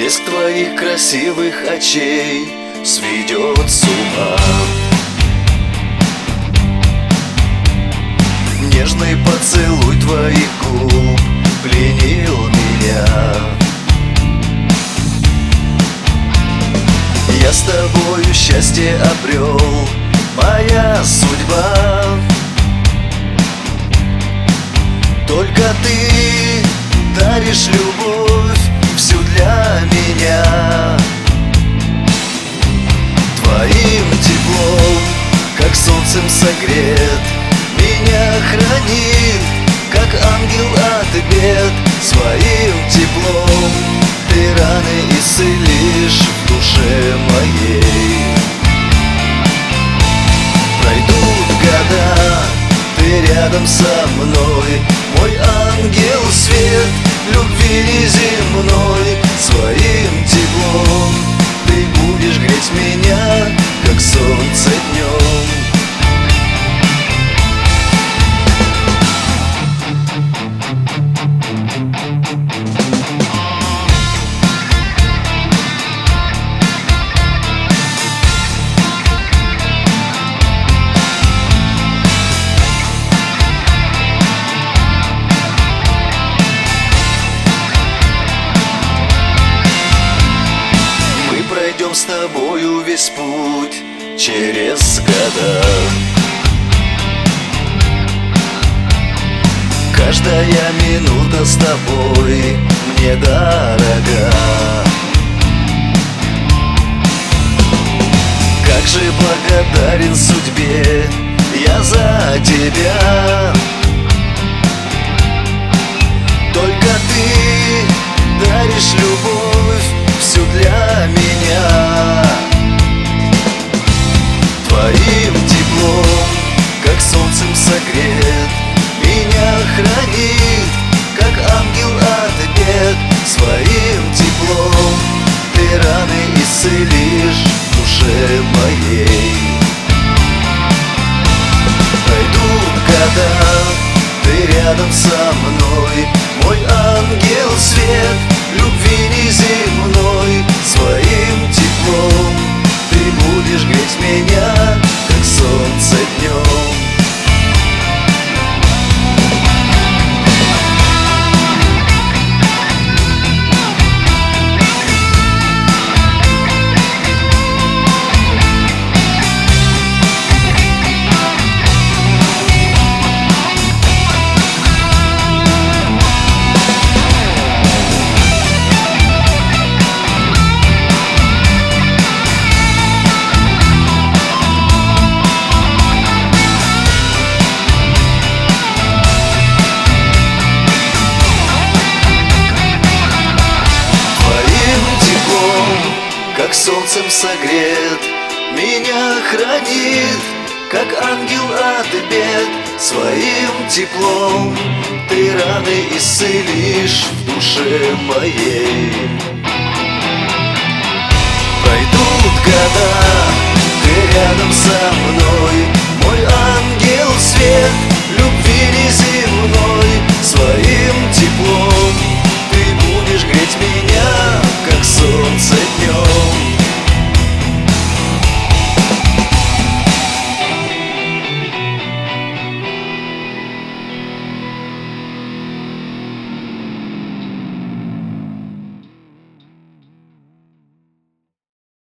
Блеск твоих красивых очей сведет с ума. Нежный поцелуй твоих губ пленил меня. Я с тобою счастье обрел, моя судьба. Только ты даришь любовь всю для меня. Твоим теплом, как солнцем согрет, меня хранит, как ангел от бед. Своим теплом ты раны исцелишь в душе моей. Пройдут года, ты рядом со мной, мой ангел свет, любви неземной. Своим теплом ты будешь греть меня, как солнце днем. Пройдем с тобою весь путь через года. Каждая минута с тобой мне дорога. Как же благодарен судьбе я за тебя. Только ты даришь любовь всю для меня. Твоим теплом, как солнцем согрет, меня хранит, как ангел от бед. Своим теплом ты раны исцелишь в душе моей. Пройдут года, ты рядом со мной, мой ангел свет, любви неземной. Своим теплом ты будешь греть меня, как солнце днем. Как солнцем согрет, меня хранит, как ангел от бед. Своим теплом ты раны исцелишь в душе моей. Пройдут года, ты рядом со мной,